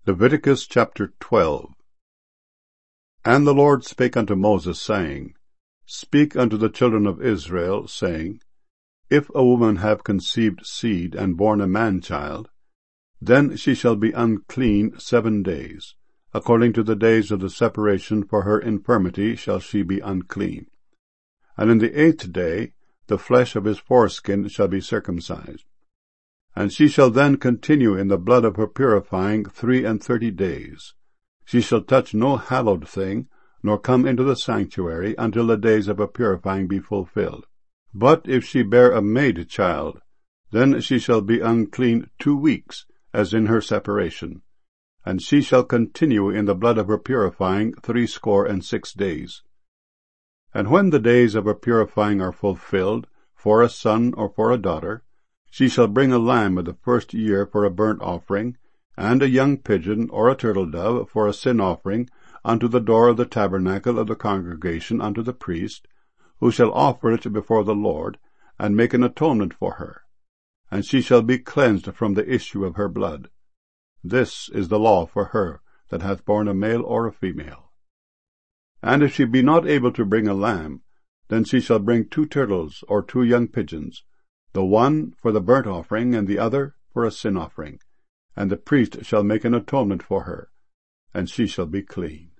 Leviticus chapter 12. And the Lord spake unto Moses, saying, Speak unto the children of Israel, saying, If a woman have conceived seed, and born a man-child, then she shall be unclean 7 days. According to the days of the separation for her infirmity shall she be unclean. And in the 8th day the flesh of his foreskin shall be circumcised. And she shall then continue in the blood of her purifying 33 days. She shall touch no hallowed thing, nor come into the sanctuary, until the days of her purifying be fulfilled. But if she bear a maid child, then she shall be unclean 2 weeks, as in her separation. And she shall continue in the blood of her purifying 66 days. And when the days of her purifying are fulfilled, for a son or for a daughter, she shall bring a lamb of the 1st year for a burnt offering, and a young pigeon or a turtle-dove for a sin offering, unto the door of the tabernacle of the congregation unto the priest, who shall offer it before the Lord, and make an atonement for her. And she shall be cleansed from the issue of her blood. This is the law for her that hath borne a male or a female. And if she be not able to bring a lamb, then she shall bring 2 turtles or 2 young pigeons, the one for the burnt offering, and the other for a sin offering. And the priest shall make an atonement for her, and she shall be clean.